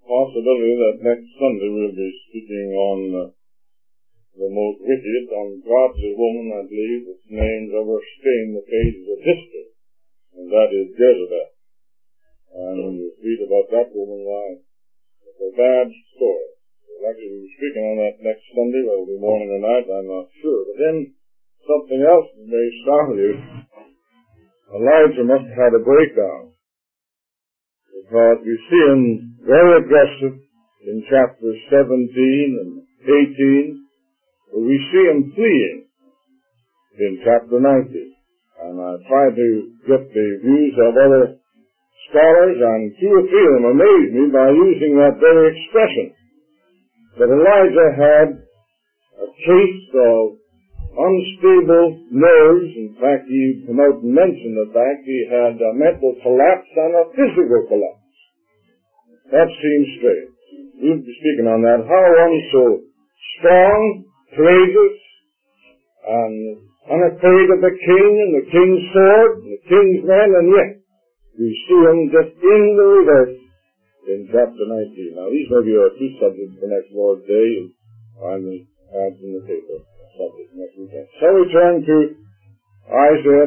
possibility that next Sunday we'll be speaking on the most wicked, ungodly woman, I believe, that's names ever stained the pages of history, and that is Jezebel. And when you read about that woman, why, it's a bad story. We'll actually be speaking on that next Sunday, whether it'll be morning or night, I'm not sure. But then, something else may startle you. Elijah must have had a breakdown, because we see him very aggressive in chapters 17 and 18, but we see him fleeing in chapter 19. And I tried to get the views of other scholars, and two or three of them amazed me by using that very expression. But Elijah had a case of unstable nerves. In fact, he come out and mentioned the fact he had a mental collapse and a physical collapse. That seems strange. We'll be speaking on that. How one so strong, courageous, and unafraid of the king and the king's sword and the king's men, and yet we see him just in the reverse in chapter 19. Now, these may be our two subjects for next Lord's Day. You'll find the ads in the paper. Subject next weekend. So we turn to Isaiah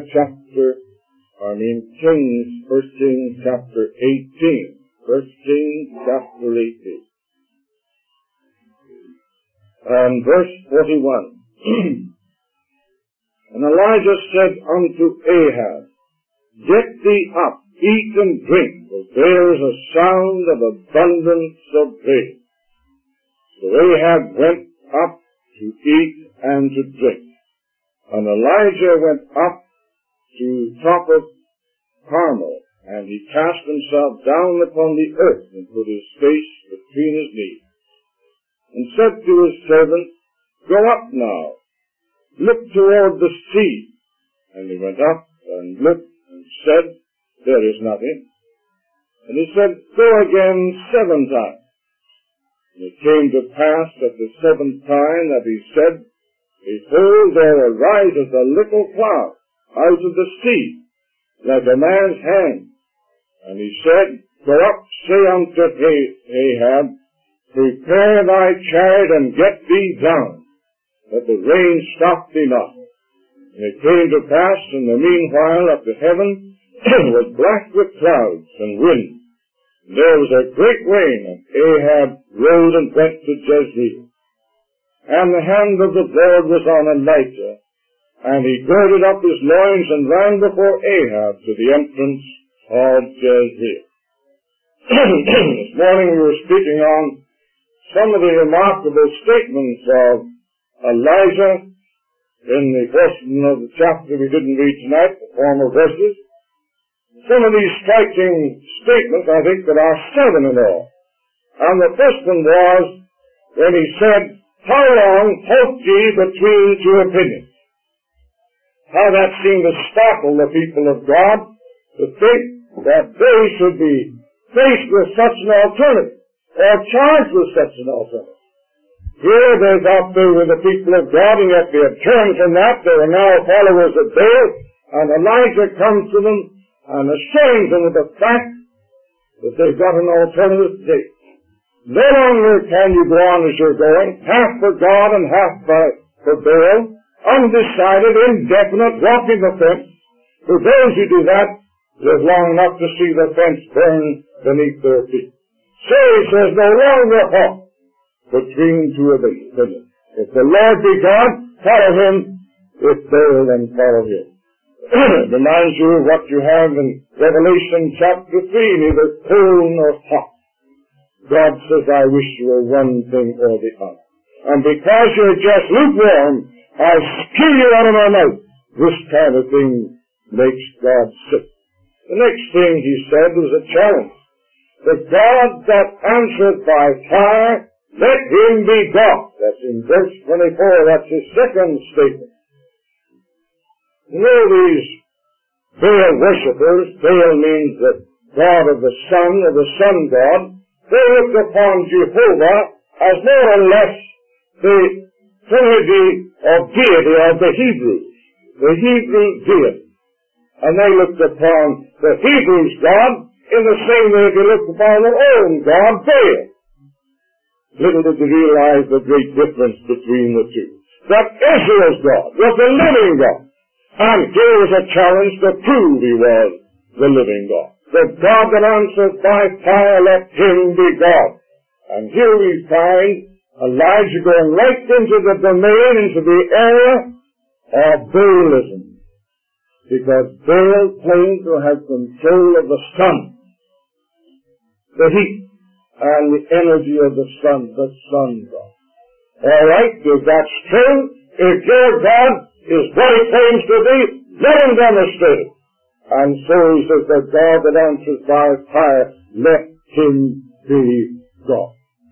Kings, 1 Kings chapter 18. 1 Kings chapter 18. And verse 41. And Elijah said unto Ahab, Get thee up, eat and drink, for there is a sound of abundance of rain. So Ahab went up to eat and to drink. And Elijah went up to top of Carmel, and he cast himself down upon the earth, and put his face between his knees, and said to his servant, Go up now, look toward the sea. And he went up and looked, and said, There is nothing. And he said, Go again 7 times. And it came to pass at the 7th time that he said, Behold, there arises a little cloud out of the sea, like a man's hand. And he said, Go up, say unto Ahab, Prepare thy chariot and get thee down, that the rain stop thee not. And it came to pass in the meanwhile that the heaven was black with clouds and wind. And there was a great rain, and Ahab rode and went to Jezreel. And the hand of the Lord was on Elijah, and he girded up his loins and ran before Ahab to the entrance of Jezreel. This morning we were speaking on some of the remarkable statements of Elijah in the portion of the chapter we didn't read tonight, the former verses. Some of these striking statements, I think, that are 7 in all. And the first one was when he said, How long halt ye between two opinions? How that seemed to startle the people of God to think that they should be faced with such an alternative, or charged with such an alternative. Here they thought they were the people of God, and yet they had turned from that. They were now followers of Baal, and Elijah comes to them and assures them of the fact that they've got an alternative today. No longer can you go on as you're going, half for God and half for Baal, undecided, indefinite, walking the fence. For those who do that, live long enough to see the fence burn beneath their feet. So he says, no longer halt between two opinions. If the Lord be God, follow him. If Baal, then follow him. It reminds you of what you have in Revelation chapter 3, neither cold nor hot. God says, I wish you were one thing or the other. And because you're just lukewarm, I'll spew you out of my mouth. This kind of thing makes God sick. The next thing he said was a challenge. The God that answered by fire, let him be God. That's in verse 24. That's his second statement. You know these Baal worshippers, Baal means the God of the sun God, they looked upon Jehovah as more or less the trinity of deity of the Hebrews, the Hebrew deity. And they looked upon the Hebrews' God in the same way they looked upon their own god, Baal. Little did they realize the great difference between the two. That Israel's God was the living God. And here was a challenge to prove he was the living God. The God that answers by fire, let him be God. And here we find Elijah going right into the domain, into the area of Baalism. Because Baal claimed to have control of the sun, the heat, and the energy of the sun God. All right, if that's true, if your God is what he claims to be, let him demonstrate it. And so he says, the God that answers by fire, let him be God.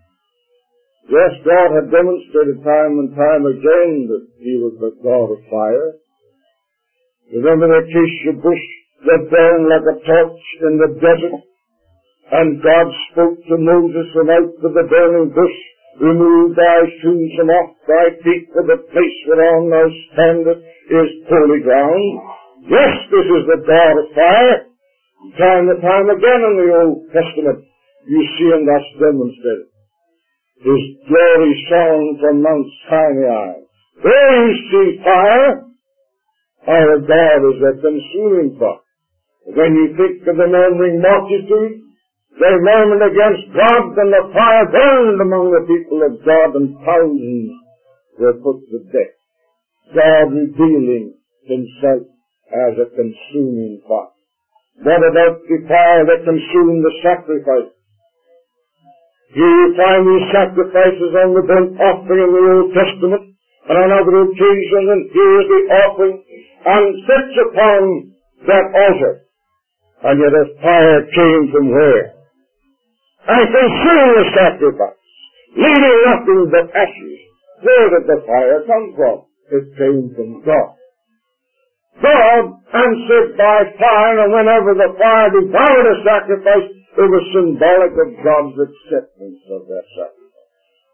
Yes, God had demonstrated time and time again that he was the God of fire. Remember the acacia bush that burned like a torch in the desert, and God spoke to Moses from out of the burning bush, remove thy shoes from off thy feet, for the place whereon thou standest is holy ground. Yes, this is the God of fire. Time and time again in the Old Testament, you see him thus demonstrated. His glory shone from Mount Sinai. There you see fire. Our God is a consuming fire. When you think of the murmuring multitude, they murmured against God, and the fire burned among the people of God, and thousands were put to death. God revealing himself as a consuming fire. What about the fire that consumed the sacrifice? Here you find these sacrifices on the burnt offering in the Old Testament, and on other occasions, and here is the offering, and sits upon that altar. And yet a fire came from where? And consumed the sacrifice, leaving nothing but ashes. Where did the fire come from? It came from God. God answered by fire, and whenever the fire devoured a sacrifice, it was symbolic of God's acceptance of that sacrifice.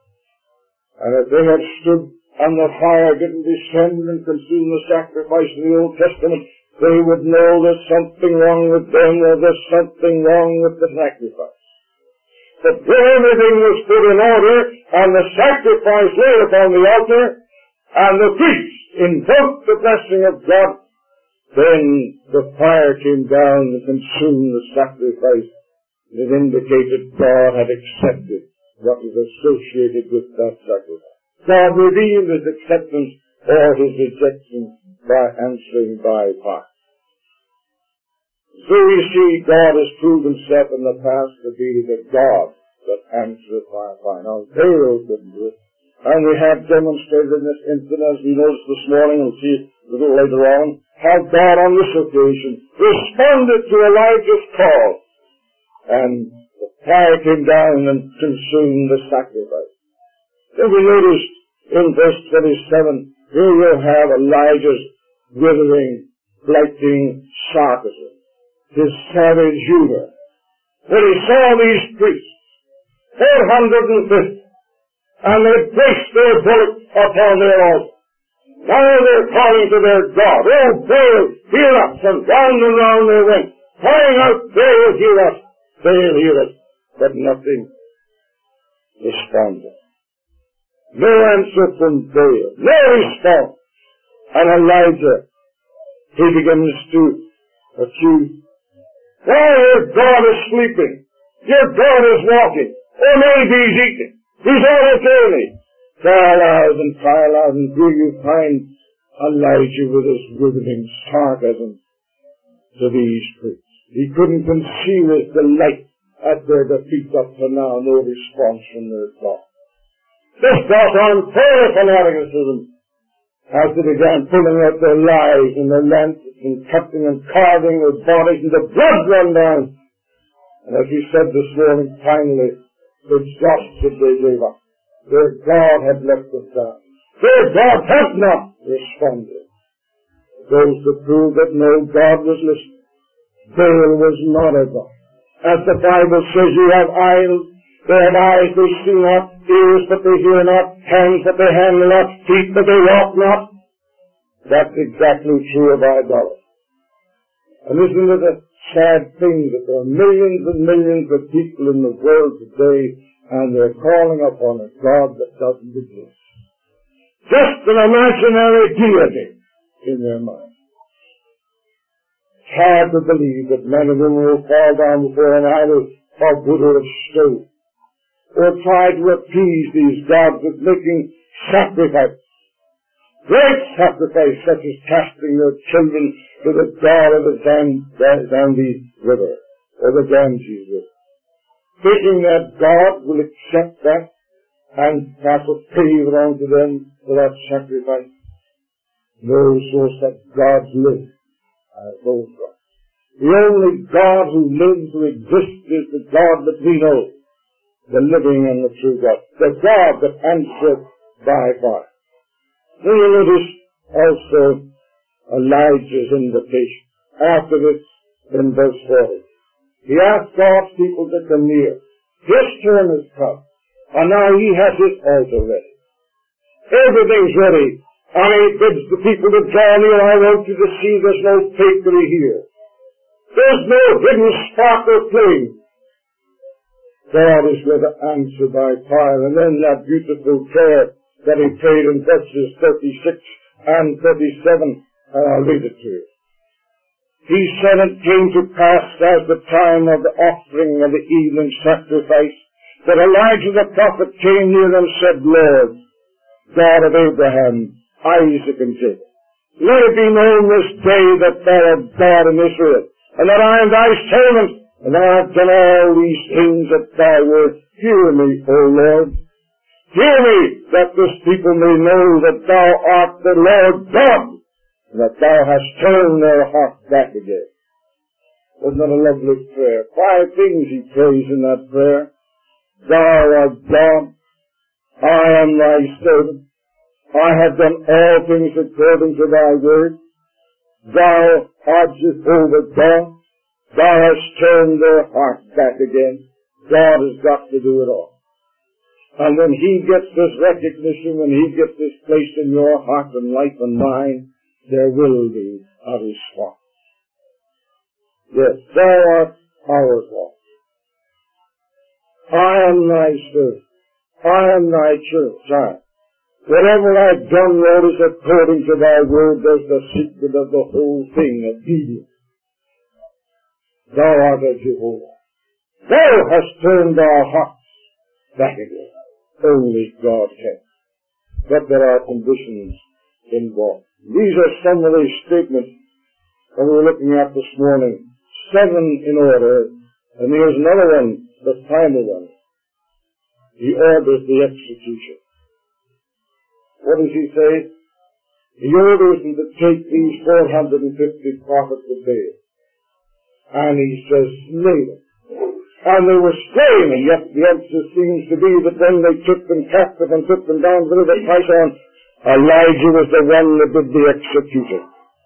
And if they had stood and the fire didn't descend and consume the sacrifice in the Old Testament, they would know there's something wrong with them, or there's something wrong with the sacrifice. But when everything was put in order, and the sacrifice laid upon the altar, and the priest invoked the blessing of God, then the fire came down and consumed the sacrifice. It indicated God had accepted what was associated with that sacrifice. God revealed his acceptance or his rejection by answering by fire. So we see God has proved himself in the past to be the God that answers by fire. Now, Baal couldn't do it. And we have demonstrated in this incident, as we noticed this morning, and we'll see a little later on, how God on this occasion responded to Elijah's call. And the fire came down and consumed the sacrifice. Then we noticed in verse 27, here you'll have Elijah's withering, blighting sarcasm, his savage humor. When he saw these priests, 450, and they placed their bullets upon their altar. Now they're calling to their God, oh Baal, hear us, and round they went, crying out, Baal, hear us, Baal, hear us, but nothing responded. No answer from Baal, no response. And Elijah, he begins to accuse, why, your God is sleeping, your God is walking, or maybe he's eating. He's entertaining. Cry aloud, and here you find Elijah with his withering sarcasm to these priests. He couldn't conceal his delight at their defeat up to now, no response from their God. This brought on further fanaticism as they began pulling out their lives and their lances and cutting and carving their bodies, and the blood ran down. And as we said this morning, finally, exhausted they gave up. Their God had let them down. Their God had not responded. Those to prove that no God was listening. Baal was not a God. As the Bible says, you have eyes, they have eyes they see not, ears but they hear not, hands but they handle not, feet but they walk not. That's exactly true of idolatry. And isn't it a sad thing that there are millions and millions of people in the world today, and they're calling upon a God that doesn't exist. Just an imaginary deity in their mind. It's hard to believe that men and women will fall down before an idol or Buddha of stone, or try to appease these gods with making sacrifice. Great sacrifice, such as casting their children to the god of the Ganges River, or the Ganges River, thinking that God will accept that and pass a favor on to them for that sacrifice. Those who such gods live as those gods. The only God who lives, who exists, is the God that we know, the living and the true God, the God that answers by fire. Then you notice also Elijah's invitation. After this, in verse 40, he asked God's people to come near. His turn has come, and now he has his altar ready. Everything's ready, and he bids the people to draw near. I want you to see there's no fakery here. There's no hidden spot or flame. God is going to answer by fire. And then that beautiful prayer that he prayed in verses 36 and 37, and I'll read it to you. He said, it came to pass as the time of the offering of the evening sacrifice, that Elijah the prophet came near and said, Lord, God of Abraham, Isaac, and Jacob, let it be known this day that thou art God in Israel, and that I am thy servant, and I have done all these things at thy word. Hear me, O Lord. Hear me, that this people may know that thou art the Lord God, and that thou hast turned their hearts back again. Wasn't that a lovely prayer? 5 things he prays in that prayer. Thou art God. I am thy servant. I have done all things according to thy word. Thou art Jehovah God. Thou hast turned their hearts back again. God has got to do it all. And when he gets this recognition, when he gets this placed in your heart and life and mind, there will be a response. Yes, thou art our God. I am thy servant. I am thy child. Whatever I've done, Lord, is according to thy word. There's the secret of the whole thing, obedience. Thou art a Jehovah. Thou hast turned our hearts back again. Only God can. But there are conditions involved. These are some of these statements that we were looking at this morning. 7 in order, and here's another one, the final one. He orders the execution. What does he say? He orders them to take these 450 prophets of Baal. And he says, slay them. And they were slain, and yet the emphasis seems to be that when they took them captive and took them down to the river Pison, Elijah was the one that did the executing.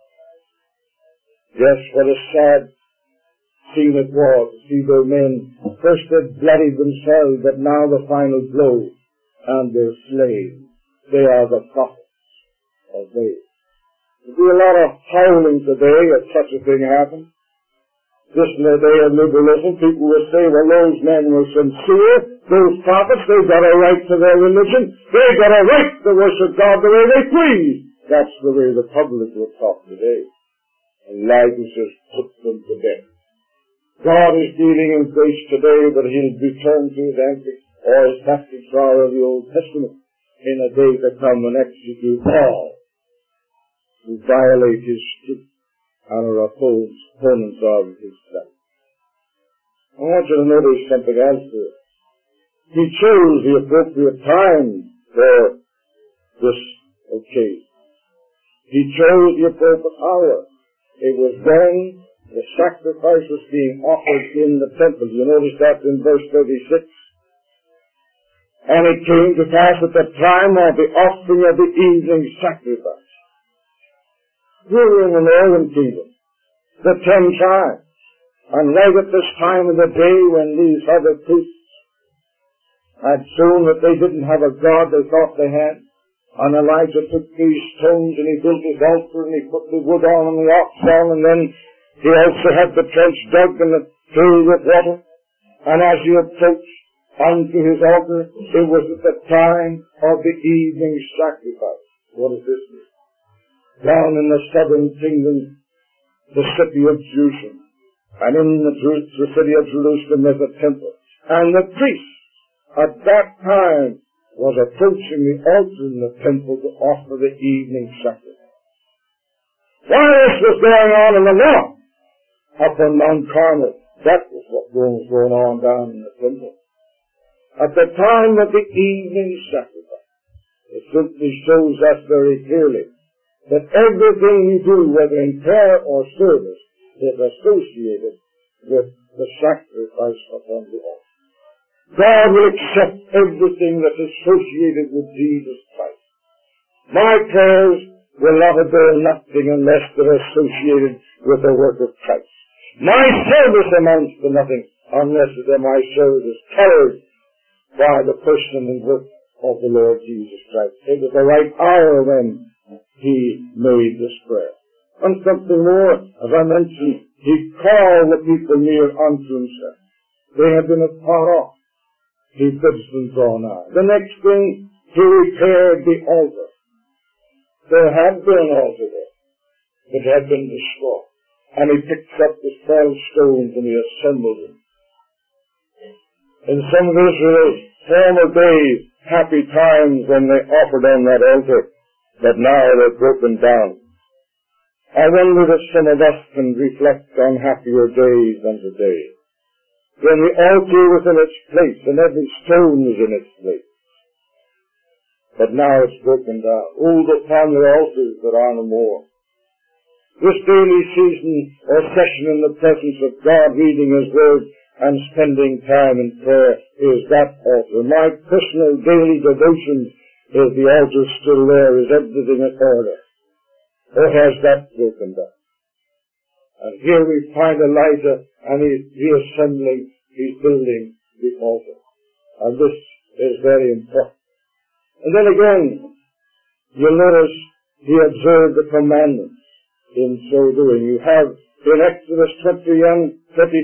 Yes, what a sad scene it was to see those men. First they bloodied themselves, but now the final blow, and they're slain. They are the prophets of Baal. There'll be a lot of howling today if such a thing happens. This in the day of liberalism, people will say, well, those men were sincere. Those prophets, they got a right to their religion. They got a right to worship God the way they please. That's the way the public will talk today. And Elijah says, put them to death. God is dealing in grace today, but he'll return to his antics, or his tactics are of the Old Testament, in a day to come and execute all who violate his truth and are opponents of his self. I want you to notice something else here. He chose the appropriate time for this occasion. He chose the appropriate hour. It was when the sacrifice was being offered in the temple. You notice that in verse 36. And it came to pass at the time of the offering of the evening sacrifice. We were in the northern kingdom, the 10 tribes, and right at this time of the day when these other priests had shown that they didn't have a God they thought they had, and Elijah took these stones and he built his altar and he put the wood on and the ox on, and then He also had the trench dug and filled with water. And as he approached unto his altar, it was at the time of the evening sacrifice. What does this mean? Down in the southern kingdom, the city of Jerusalem, and in the city of Jerusalem there's a temple. And the priest at that time was approaching the altar in the temple to offer the evening sacrifice. While this was going on in the north, up on Mount Carmel, that was what was going on down in the temple. At the time of the evening sacrifice, it simply shows us very clearly that everything you do, whether in prayer or service, is associated with the sacrifice upon the altar. God will accept everything that's associated with Jesus Christ. My prayers will not avail nothing unless they're associated with the work of Christ. My service amounts to nothing unless my service is colored by the person and work of the Lord Jesus Christ. It was the right hour when he made this prayer. And something more, as I mentioned, he called the people near unto himself. They had been afar off. He bids them draw nigh. The next thing, he repaired the altar. There had been an altar there. It had been destroyed. And he picked up the 12 stones and he assembled them. In some of Israel's former days, happy times when they offered on that altar, but now they're broken down. I wonder if some of us can reflect on happier days than today, when the altar was in its place and every stone was in its place. But now it's broken down. Old upon the altars that are no more. This daily season or session in the presence of God, reading His Word and spending time in prayer, is that altar. My personal daily devotion is the altar still there, is everything in order. Or has that broken down? And here we find Elijah, and he's reassembling, he's building the altar. And this is very important. And then again, you'll notice he observed the commandments. In so doing, you have in Exodus 20 and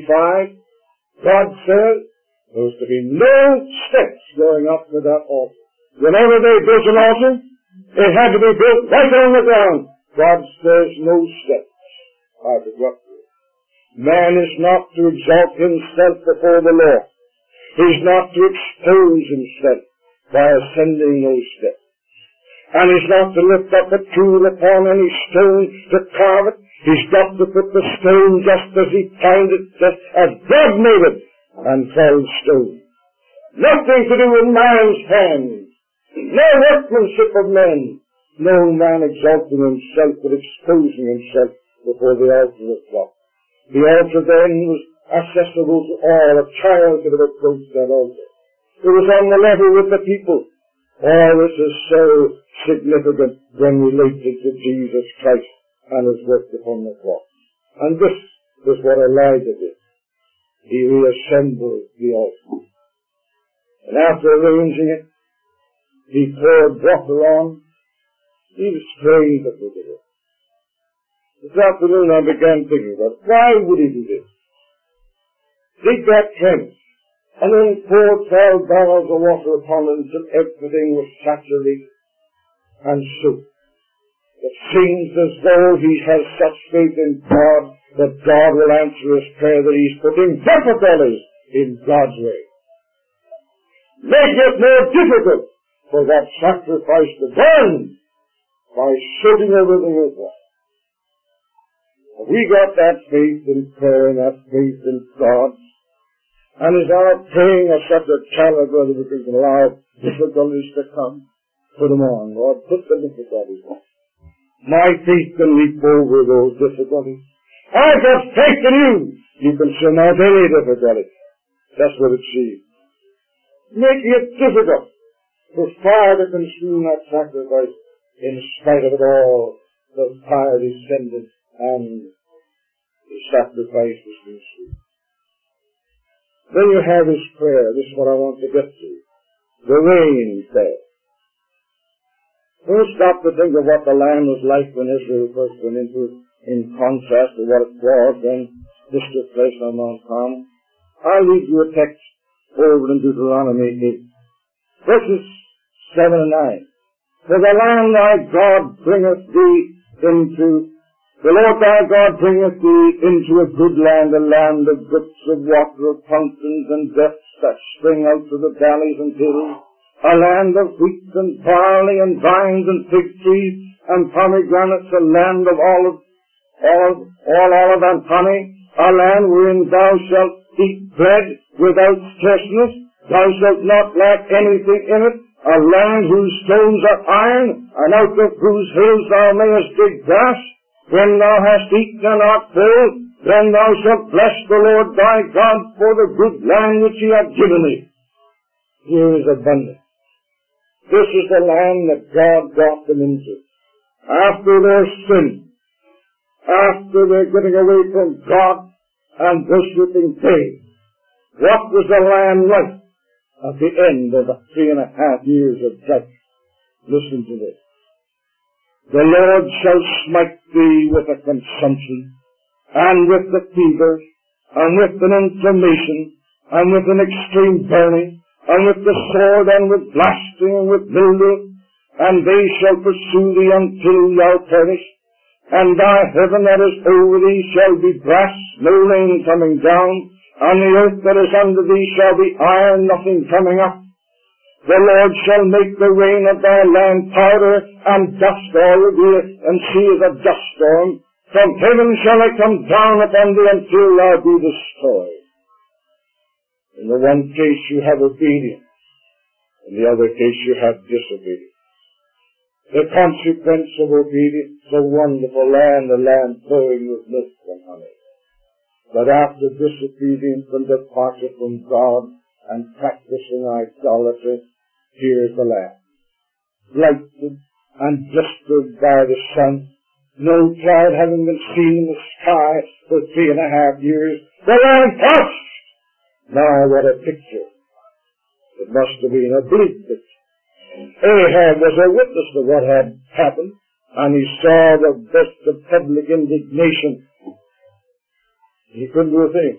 35, God says there was to be no steps going up to that altar. Whenever they built an altar, it had to be built right on the ground. God says no steps are to go up to it. Man is not to exalt himself before the Lord. He's not to expose himself by ascending those steps. And he's not to lift up a tool upon any stone to carve it. He's got to put the stone just as he found it, just as God made it, and 12 stone. Nothing to do with man's hands. No workmanship of men. No man exalting himself but exposing himself before the altar of God. The altar then was accessible to all. A child could have approached that altar. It was on the level with the people. All this is so significant when related to Jesus Christ and his work upon the cross. And this is what Elijah did. He reassembled the altar. And after arranging it, he poured water on. He was trained that he did it. This afternoon I began thinking about why would he do this? Dig that trench. And then pour 12 barrels of water upon it until everything was saturated and soaked. It seems as though he has such faith in God that God will answer his prayer, that he's putting difficulties in God's way. Make it more difficult for that sacrifice to burn by soaking everything with water. We got that faith in prayer and that faith in God. And is our praying of such a caliber that we can allow difficulties to come? Put them on, Lord. Put the difficulties on. My faith can leap over those difficulties. I've got faith in you. You can surmount any difficulty. That's what it seems. Making it difficult for fire to consume that sacrifice. In spite of it all, the fire descended and the sacrifice was consumed. Then you have his prayer. This is what I want to get to. The rain fell. Don't stop to think of what the land was like when Israel first went into it. in contrast to what it was when this took place on Mount Carmel. I'll read you a text over in Deuteronomy 8, verses 7 and 9. For the land thy God bringeth thee into, the Lord thy God bringeth thee into a good land, a land of brooks of water, of fountains and depths that spring out of the valleys and hills, a land of wheat and barley and vines and fig trees and pomegranates, a land of olive and honey, a land wherein thou shalt eat bread without scarceness, thou shalt not lack anything in it, a land whose stones are iron, and out of whose hills thou mayest dig grass. When thou hast eaten and art full, then thou shalt bless the Lord thy God for the good land which he hath given thee. Here is abundance. This is the land that God brought them into. After their sin, after their getting away from God and worshipping Baal, what was the land like at the end of the 3.5 years of judgment? Listen to this. The Lord shall smite thee with a consumption, and with the fever, and with an inflammation, and with an extreme burning, and with the sword, and with blasting, and with mildew, and they shall pursue thee until thou perish. And thy heaven that is over thee shall be brass, no rain coming down, and the earth that is under thee shall be iron, nothing coming up. The Lord shall make the rain of thy land powder, and dust all of thee, and sea as a dust storm. From heaven shall it come down upon thee until thou be destroyed. In the one case you have obedience, in the other case you have disobedience. The consequence of obedience, a wonderful land, a land flowing with milk and honey. But after disobedience and departure from God and practicing idolatry, here's the land. Blighted and blistered by the sun, no cloud having been seen in the sky for 3.5 years, the land parched. Now what a picture. It must have been a bleak picture. Ahab was a witness to what had happened, and he saw the burst of public indignation. He couldn't do a thing.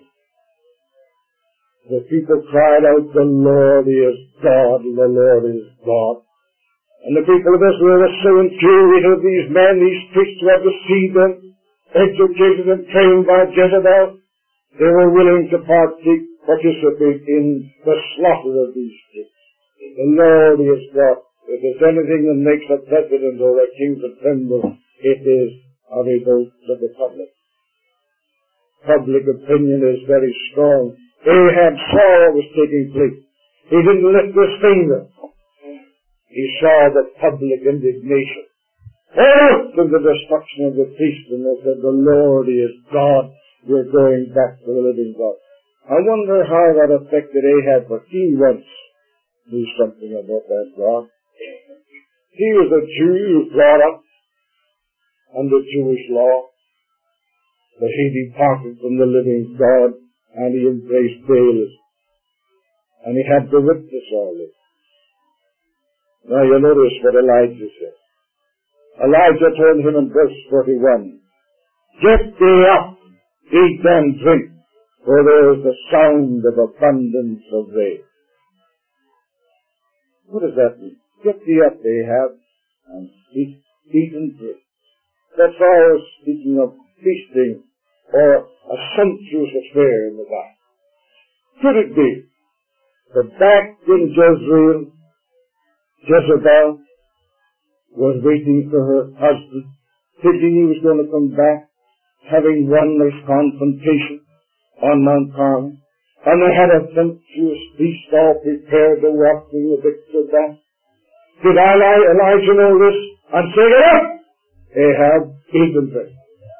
The people cried out, the Lord is God, the Lord is God. And the people of Israel were so infuriated with these men, these priests who had deceived them, educated and trained by Jezebel. They were willing to participate in the slaughter of these priests. The Lord is God. If there's anything that makes a president or a king to tremble, it is a revolt of the public. Public opinion is very strong. Ahab saw what was taking place. He didn't lift his finger. He saw the public indignation. To the destruction of the priest, and they said, the Lord is God. We're going back to the living God. I wonder how that affected Ahab, but he once knew something about that God. He was a Jew who brought up under Jewish law, but he departed from the living God, and he embraced Baalism. And he had to witness all this. Now you notice what Elijah said. Elijah told him in verse 41, get thee up, eat and drink, for there is the sound of abundance of rain. What does that mean? Get thee up, Ahab, and eat and drink. That's all speaking of feasting or a sumptuous affair in the Bible. Could it be that back in Jezebel was waiting for her husband, thinking he was going to come back, having won this confrontation on Mount Carmel, and they had a sumptuous feast all prepared to welcome the victor back? Did Elijah know this and say, get up, Ahab, eat and drink?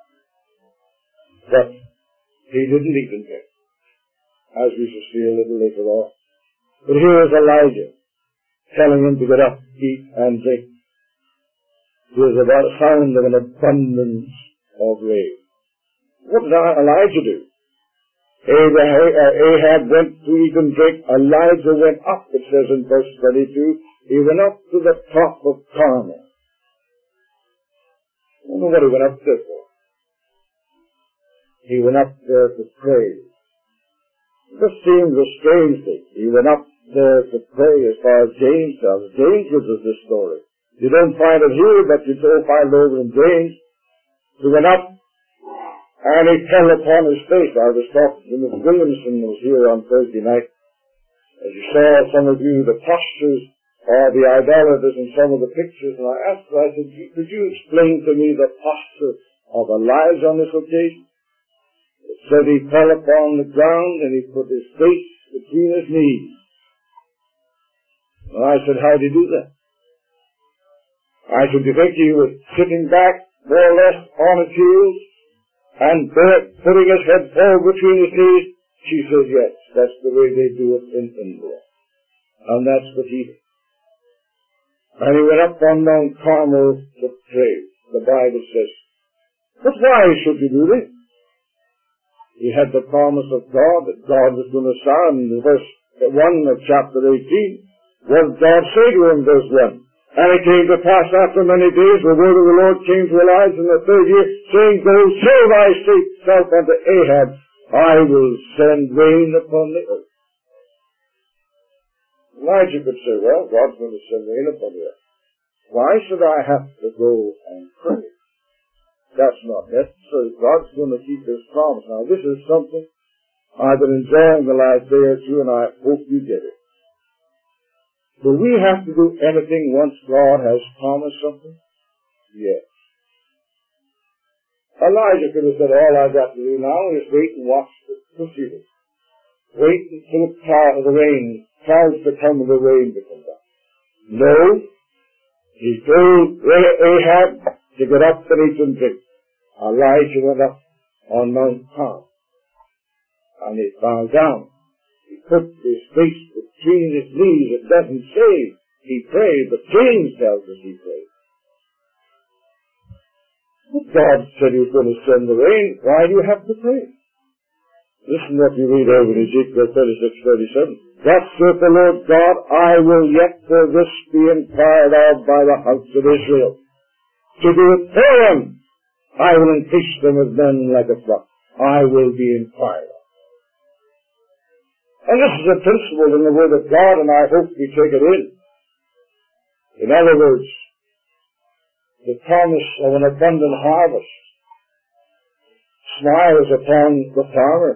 But he didn't eat and drink, as we shall see a little later on. But here is Elijah telling him to get up, eat and drink. There's about a sound of an abundance of rain. What did Elijah do? Ahab went to eat and drink. Elijah went up, it says in verse 22. He went up to the top of Carmel. I don't know what he went up there for. he went up there to pray. This seems a strange thing. He went up there to pray as far as James tells us. James gives us this story. You don't find it here, but you do find it over in James. He went up and he fell upon his face. I was talking to Miss Williamson, who was here on Thursday night. As you saw, some of you, the postures or the idolaters in some of the pictures, and I asked her, I said, could you explain to me the posture of Elijah on this occasion? It said he fell upon the ground and he put his face between his knees. And I said, how did he do that? I said, do you think he was sitting back, more or less, on his heels, and putting his head forward between his knees? She says, yes, that's the way they do it in India. And that's what he did. And he went up on Mount Carmel to pray. The Bible says, but why should he do this? He had the promise of God that God was going to sound. In verse 1 of chapter 18, what did God say to him, verse 1? And it came to pass after many days, the word of the Lord came to Elijah in the third year, saying, go show thyself unto Ahab, I will send rain upon the earth. Elijah could say, well, God's going to send rain upon the earth. Why should I have to go and pray? That's not necessary. God's going to keep his promise. Now, this is something I've been enjoying the last day or two, and I hope you get it. Do we have to do anything once God has promised something? Yes. Elijah could have said, all I've got to do now is wait and watch the proceedings. Wait until the rain, clouds to come and the rain to come down. No. He told Ahab to get up and eat and drink. Elijah went up on Mount Carmel, and he bowed down. He put his face between his knees. It doesn't say he prayed, but James tells us he prayed. But God said he was going to send the rain. Why do you have to pray? Listen what you read over in Ezekiel 36:37. Thus saith the Lord God, I will yet for this be inquired of by the house of Israel. To do it for them, I will increase them as men like a flock. I will be inquired of. And this is a principle in the Word of God, and I hope we take it in. In other words, the promise of an abundant harvest smiles upon the farmer.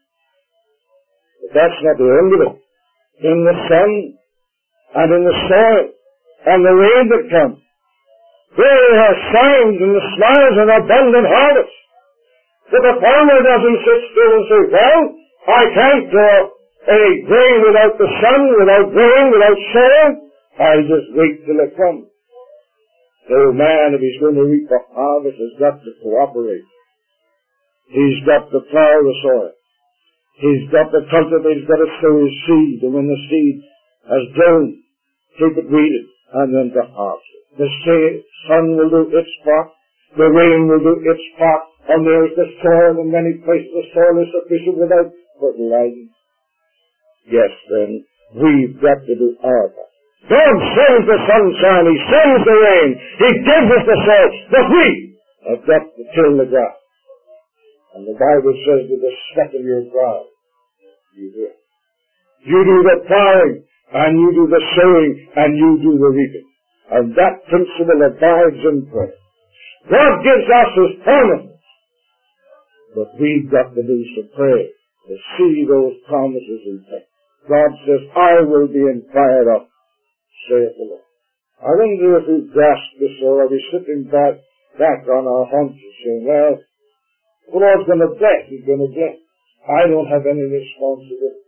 But that's not the end of it. In the sun, and in the soil, and the rain that comes, there are signs and the smiles of abundant harvest. But the farmer doesn't sit still and say, well, I can't grow any grain without the sun, without rain, without soil. I'll just wait till it comes. The man, if he's going to reap the harvest, has got to cooperate. He's got to plow the soil. He's got to cultivate, he's got to sow his seed, and when the seed has grown, keep it weeded, and then to harvest it. The sun will do its part, the rain will do its part, and there's the soil. In many places the soil is sufficient without fertilizing. Yes, then, we've got to do our part. God sends the sunshine, He sends the rain, He gives us the soil, but we have got to till the ground. And the Bible says, with the sweat of your brow, you do it. You do the plowing, and you do the sowing, and you do the reaping. And that principle abides in prayer. God gives us His promises, but we've got to do some prayer to see those promises in fact. God says, I will be inquired of, saith the Lord. I wonder if we grasp this, or are we sitting back on our haunches saying, well, the Lord's going to bless, He's going to bless. I don't have any responsibility.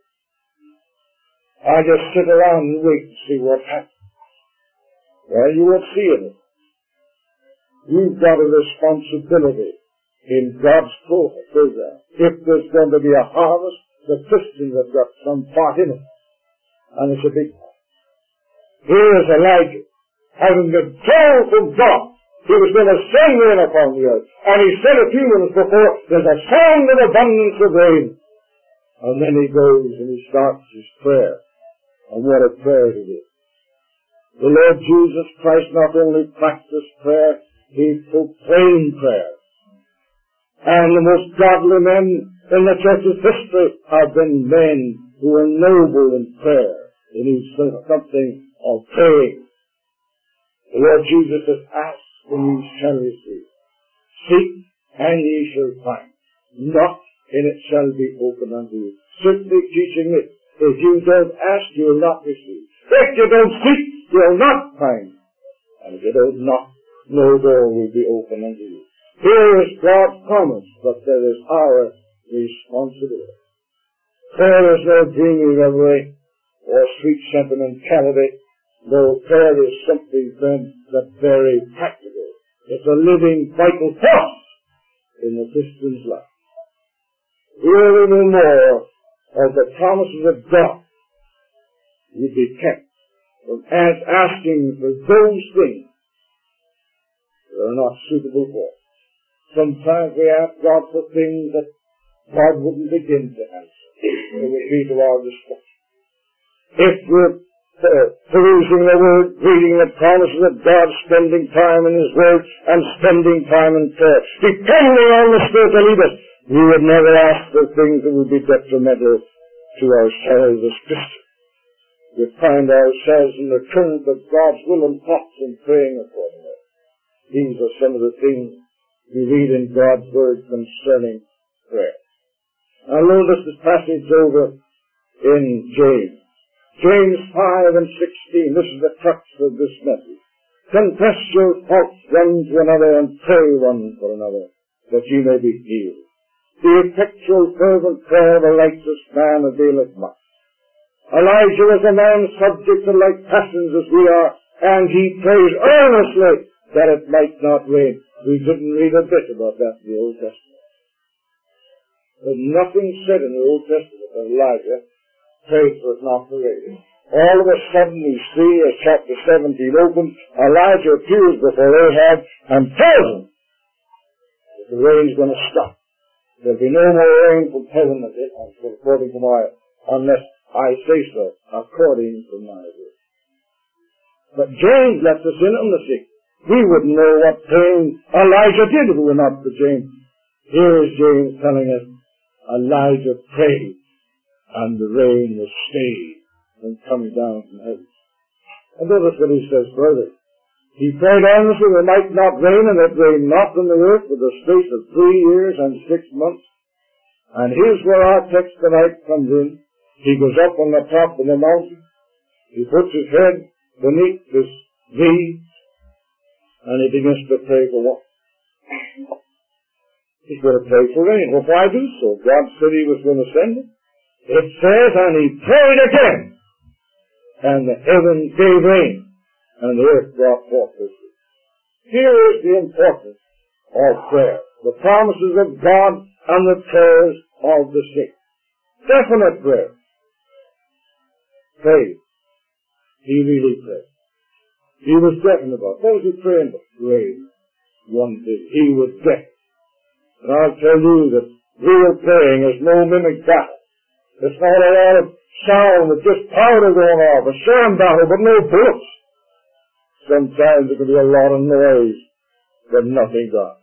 I just sit around and wait to see what happens. Well, you won't see it. You've got a responsibility in God's program. If there's going to be a harvest, the Christians have got some part in it. And it's a big part. Here is Elijah, having been told from God He was going to send rain upon the earth. And he said a few minutes before, there's a sound of abundance of rain. And then he goes and he starts his prayer. And what a prayer it is. The Lord Jesus Christ not only practiced prayer, He proclaimed prayer. And the most godly men in the church's history have been men who were noble in prayer. They knew something of praying. The Lord Jesus says, ask and ye shall receive. Seek and ye shall find. Knock and it shall be opened unto you. Simply teaching it. If you don't ask, you will not receive. If you don't seek, you will not find. And if you don't knock, no door will be open unto you. Here is God's promise, but there is our responsibility. Prayer is no dreamy reverie or sweet sentimentality. No, prayer is something, friends, that's very practical. It's a living, vital force in the Christian's life. Here we know more of the promises of God. You'd be kept from asking for those things that are not suitable for us. Sometimes we ask God for things that God wouldn't begin to answer. It would be to our destruction. If we're perusing the Word, reading the promises of God, spending time in His Word, and spending time in prayer, depending on the Spirit to lead us, we would never ask for things that would be detrimental to ourselves as Christians. We find ourselves in the current of God's will and thoughts and praying accordingly. These are some of the things we read in God's Word concerning prayer. Now notice this passage over in James. James 5 and 16. This is the crux of this message. Confess your faults one to another and pray one for another, that ye may be healed. The effectual fervent prayer of a righteous man availeth much. Elijah was a man subject to like passions as we are, and he prays earnestly that it might not rain. We didn't read a bit about that in the Old Testament. There's nothing said in the Old Testament that Elijah prayed for it not to rain. All of a sudden we see, as chapter 17 opens, Elijah appears before Ahab and tells him that the rain's going to stop. There'll be no more rain from heaven according to my, unless I say so, according to my word. But James lets us in on the secret. We wouldn't know what praying Elijah did if it were not for James. Here is James telling us, Elijah prayed, and the rain was stayed from coming down from heaven. And notice what he says further. He prayed earnestly that it might not rain, and it rained not on the earth for the space of 3 years and 6 months. And here's where our text tonight comes in. He goes up on the top of the mountain. He puts his head beneath this tree, and he begins to pray for what? He's going to pray for rain. Well, why do so? God said He was going to send it. It says, and he prayed again, and the heavens gave rain, and the earth brought forth her fruit. Here is the importance of prayer. The promises of God and the prayers of the sick. Definite prayer. Prayed. He really prayed. He was definite about it. What was he praying about? Rain. One thing. He was deaf. And I'll tell you that real praying is no mimic battle. It's not a lot of sound with just powder going off, a sham battle, but no bullets. Sometimes there can be a lot of noise, but nothing done.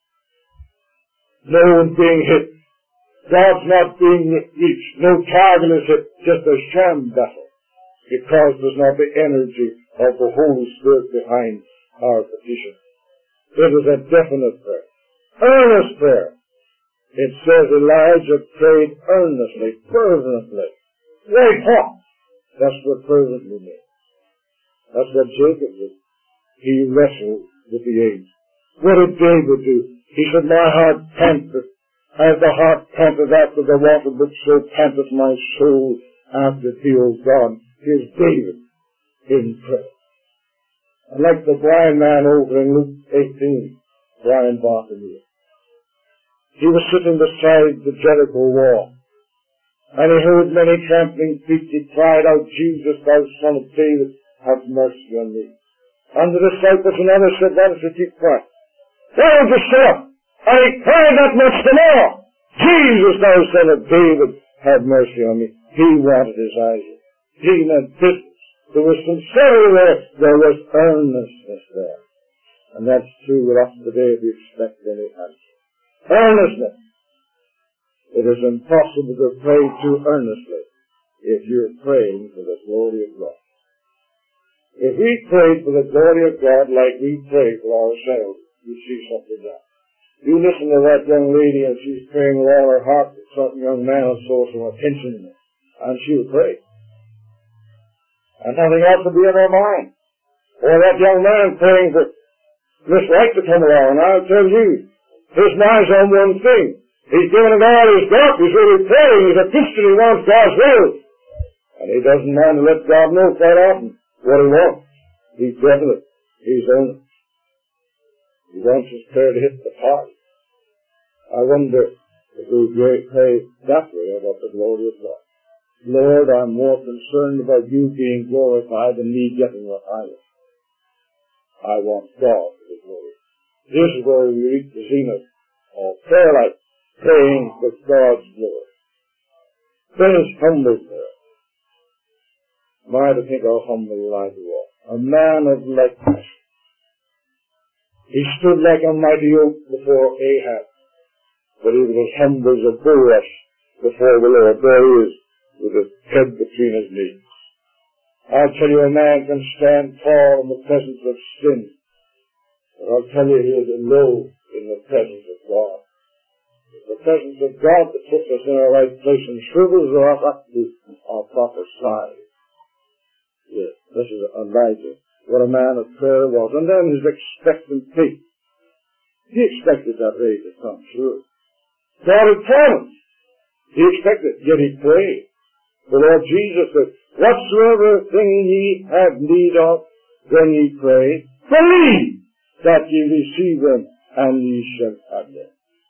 No one being hit. God's not being reached. No target is hit. Just a sham battle. Because there's not the energy of the Holy Spirit behind our petition. It is a definite prayer. Earnest prayer. It says Elijah prayed earnestly, fervently, white hot. That's what fervently means. That's what Jacob did. He wrestled with the angel. What did David do? He said, my heart panteth, as the heart panteth after the water brook, so panteth my soul after thee, O God. Here's David in prayer. And like the blind man over in Luke 18, blind Bartimaeus. He was sitting beside the Jericho wall, and he heard many trampling feet. He cried out, Jesus, thou son of David, have mercy on me. And the disciples and others said, why don't you keep quiet? Why don't you shut up? And he cried that much the more. Jesus, thou son of David, have mercy on me. He wanted his eyes. He meant business. There was sincerity there. There was earnestness there. And that's true with us today if we expect any answer. Earnestness. It is impossible to pray too earnestly if you're praying for the glory of God. If we prayed for the glory of God like we pray for ourselves, you see something there. You listen to that young lady and she's praying with all her heart that some young man will show some attention, and she'll pray. And nothing else will be in her mind. Or that young man praying for Miss Wright to come along, and I'll tell you, his mind's on one thing. He's given it all he's got. He's really praying. He's a Christian. He wants God's will. And he doesn't mind to let God know quite often what he wants. He's definite. He's honest. He wants his prayer to hit the heart. I wonder if we pray that way about the glory of God. Lord, I'm more concerned about you being glorified than me getting what I want. I want God to be glorified. This is where we reach the zenith of prayer, like praying for God's glory. Then it's humble prayer. My, to think how humble Elijah was. A man of like passion. He stood like a mighty oak before Ahab, but he was as humble as a bulrush before the Lord. There he is, with his head between his knees. I'll tell you, a man can stand tall in the presence of sin, but I'll tell you, he is low in the presence of God. It's the presence of God that puts us in our right place and shrivels us up to our proper size. Yes, this is Elijah. What a man of prayer was. And then his expectant faith. He expected that rain to come true. God had promised. He expected, yet he prayed. The Lord Jesus said, whatsoever thing ye have need of, when ye pray, believe that ye receive them, and ye shall have them.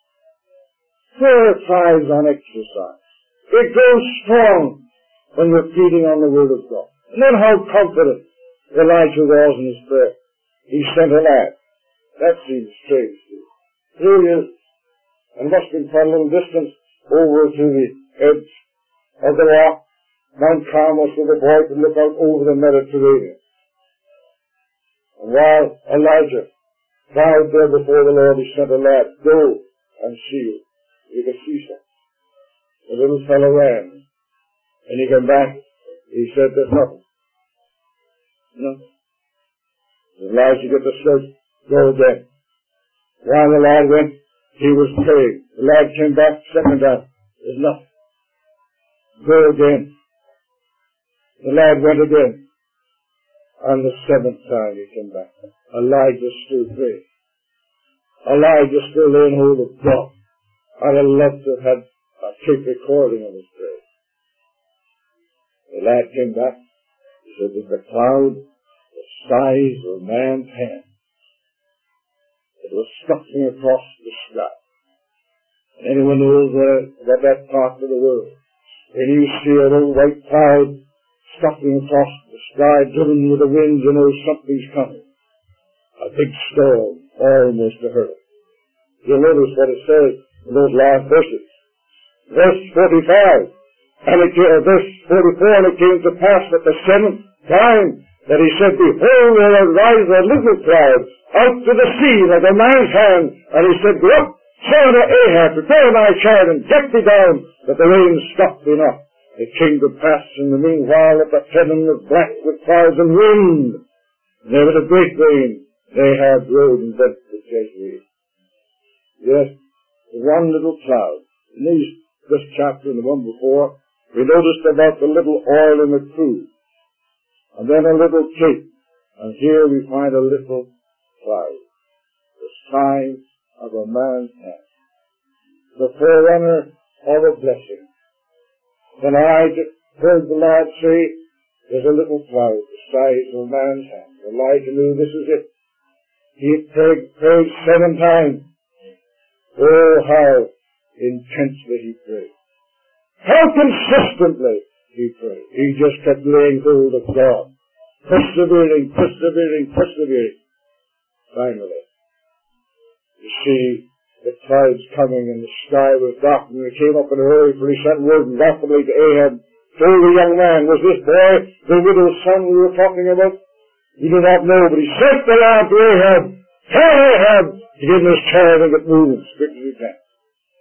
Prayer thrives on exercise. It grows strong when you're feeding on the Word of God. And then how confident Elijah was in his prayer. He sent a lad. That seems strange to you. Here he is, and must have been quite a little distance over to the edge of the rock, Mount Carmel, so the boy could look out over the Mediterranean. And while Elijah bowed there before the Lord, he sent a lad, go and see it. You could see something. The little fellow ran, and he came back. He said, there's nothing. No. Elijah got the sledge, go again. While the lad went, he was praying. The lad came back second time. There's nothing. Go again. The lad went again. On the seventh time he came back. Elijah still praying. Elijah still laying hold of God. I'd have loved to have had a tape recording of his prayer. The lad came back. He said, there's a cloud the size of a man's hand. It was scuffing across the sky. Anyone knows about that part of the world. When you see a little white cloud scuffing across the sky, driven with the wind, you know something's coming. A big storm, almost a hurricane. You'll notice what it says in those last verses. Verse 45. Verse 44, and it came to pass at the seventh time that he said, behold, there arise a little cloud out to the sea like a man's hand. And he said, go up, say unto Ahab, prepare thy chariot, and get thee down, that the rain stop thee not. It came to pass in the meanwhile that the heaven was black with clouds and wind. And there was a great rain. Ahab rode and went to Jezreel. Yes, one little cloud. In this chapter and the one before, we noticed about the little oil in the cruise, and then a little cape, and here we find a little cloud, the size of a man's hand, the forerunner of a blessing. When I heard the Lord say, there's a little cloud, the size of a man's hand, Elijah knew this is it. He had prayed 7 times. Oh, how intensely he prayed. How consistently he prayed. He just kept laying hold of God. Persevering. Finally, you see the clouds coming and the sky was darkening. He came up in a hurry, for he sent word rapidly to Ahab, told the young man, was this boy the widow's son we were talking about? He did not know, but he sent the lad to Ahab. Tell Ahab to get in his chariot and get moving as quick as he can.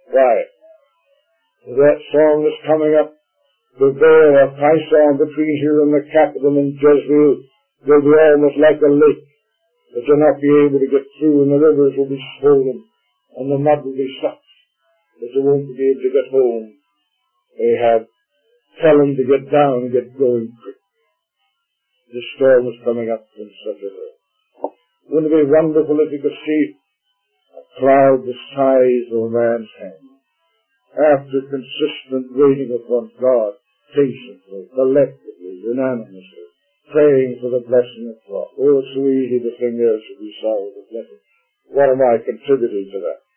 Why? That song is coming up. The veil of Pison between here and the capital in Jezreel will be almost like a lake that you'll not be able to get through, and the rivers will be swollen, and the mud will be such that you won't be able to get home. They have tell them to get down and get going quick. The storm is coming up in such a way. Wouldn't it be wonderful if you could see a cloud the size of a man's hand, after consistent waiting upon God, patiently, collectively, unanimously, praying for the blessing of God. Oh, it's so easy to think there should be sorrow with blessing. What am I contributing to that?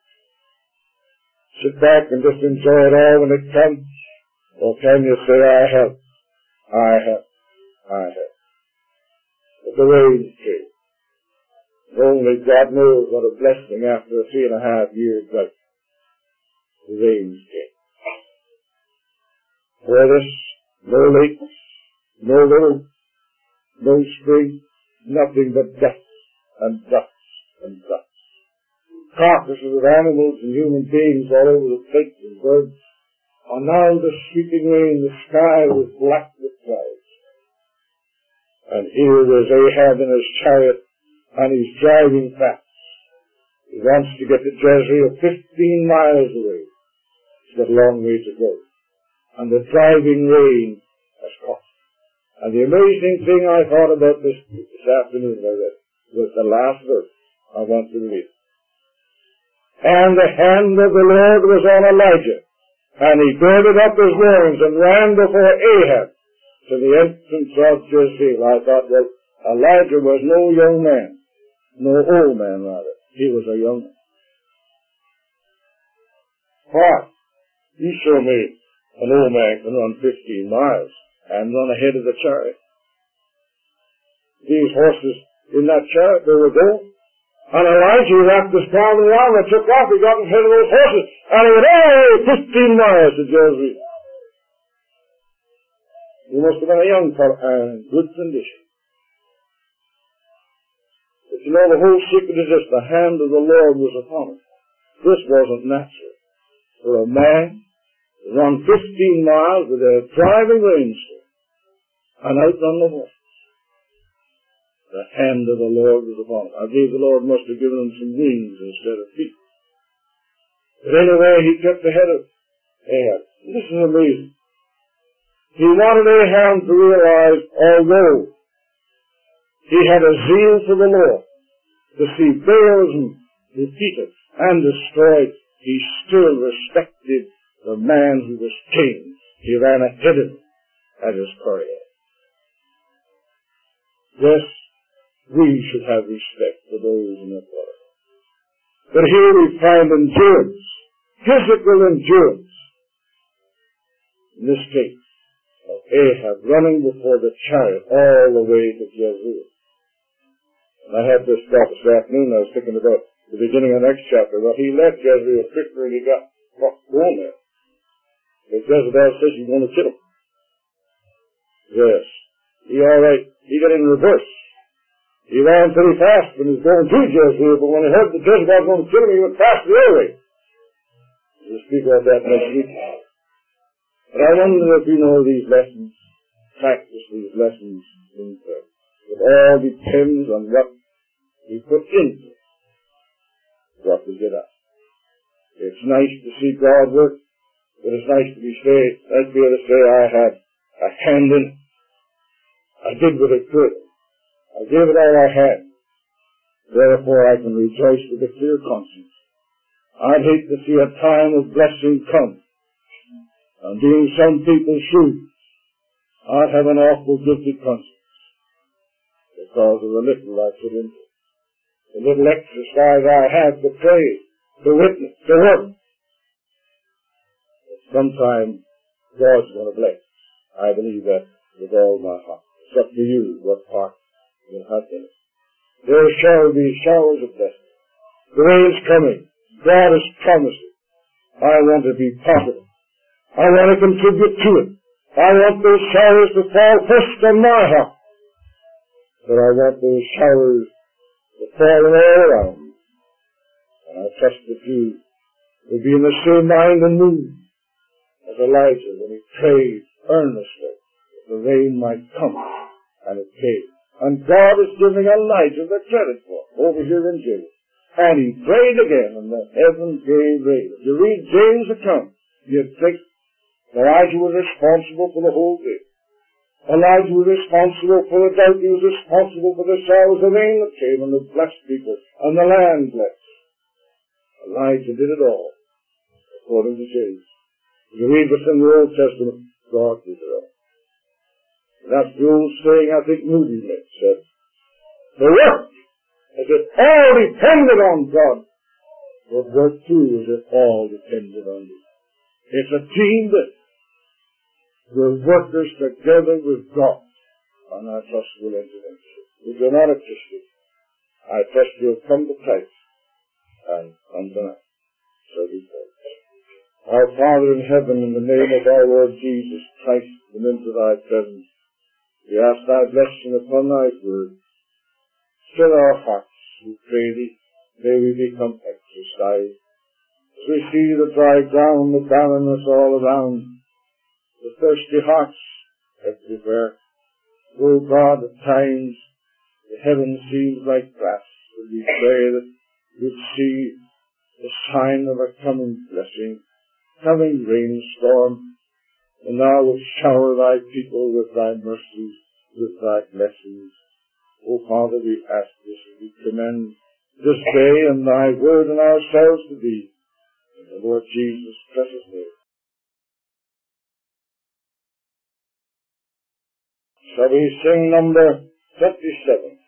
Sit back and just enjoy it all when it comes? Or can you say, I have? But the rains came. Only God knows what a blessing after a 3.5 year drought. The rains came. For this, no lakes, no road, no spring, nothing but dust and dust and dust. Carcasses of animals and human beings all over the place and birds. And now the sweeping rain, the sky was black with clouds. And here was Ahab in his chariot, and he's driving fast. He wants to get to Jezreel, 15 miles away. He's got a long way to go. And the driving rain has caught. And the amazing thing I thought about this afternoon, I read, was the last verse I want to read. And the hand of the Lord was on Elijah, and he girded up his loins and ran before Ahab to the entrance of Jezreel. I thought, well, Elijah was no young man, no old man rather. He was a young man. Why? You show me an old man can run 15 miles and run ahead of the chariot. These horses in that chariot, they were going. And Elijah wrapped his palm around and took off. He got ahead of those horses. And he went, 15 miles to Jezreel. He must have been a young fellow and in good condition. But you know, the whole secret is this: the hand of the Lord was upon him. This wasn't natural. For a man to run 15 miles with a driving rainstorm and outrun the horse. The hand of the Lord was upon him. I believe the Lord must have given him some wings instead of feet. But anyway, he kept ahead of Ahab. This is amazing. He wanted Ahab to realize, although he had a zeal for the Lord, to see Baalism defeated and destroyed, he still respected the man who was king. He ran ahead of him at his courier. Yes, we should have respect for those in authority. But here we find endurance, physical endurance. In this case, of Ahab running before the chariot all the way to Jezreel. And I had this thought this afternoon. I was thinking about the beginning of the next chapter. Well, he left Jezreel quicker and he got going there. Because Jezebel says she's going to kill him. Yes. He all right. He got in reverse. He ran pretty fast when he was going to Jezreel, but when he heard that Jezebel was going to kill him, he went fast the other way. We'll speak about that next week. But I wonder if you know these lessons, practice these lessons in prayer. It all depends on what we put into it, what we get out. It's nice to see God work, but it's nice to be able to say, I had a hand in it. I did what I could. I gave it all I had. Therefore I can rejoice with a clear conscience. I'd hate to see a time of blessing come. And being some people's shoes, I'd have an awful guilty conscience because of the little I put into it. The little exercise I had to pray, to witness, to work. But sometime God's going to bless. I believe that with all my heart. It's up to you what part you'll have in it. There shall be showers of blessing. The rain's coming. God has promised it. I want to be part of it. I want to contribute to it. I want those showers to fall first on my heart. But I want those showers to fall all around. And I trust that you We'll be in the same mind and mood as Elijah when he prayed earnestly that the rain might come, and it came. And God is giving Elijah the credit for it over here in James. And he prayed again, and the heaven gave rain. If you read James' account, you'd think Elijah was responsible for the whole thing. Elijah was responsible for the drought. He was responsible for the showers of rain that came and the blessed people and the land blessed. Elijah did it all, according to James. If you read within the Old Testament, God did it all. That's the old saying I think Moody said. The work, as it all depended on God, would work too as it all depended on you. It's a team that we're workers together with God, and I trust we'll enter into it. If you're not a Christian, I trust you'll come to Christ and come tonight. So we pray. Our Father in heaven, in the name of our Lord Jesus Christ, come into thy presence. We ask thy blessing upon thy word. Fill our hearts, we pray thee. May we become exercised. As we see the dry ground, the barrenness all around, the thirsty hearts everywhere. Oh God, at times the heaven seems like glass, and we pray that you'd see the sign of a coming blessing, coming rainstorm, and thou wilt shower thy people with thy mercies, with thy blessings. Oh Father, we ask this, and we commend this day and thy word and ourselves to thee. In the Lord Jesus' precious name. Shall we sing number 27?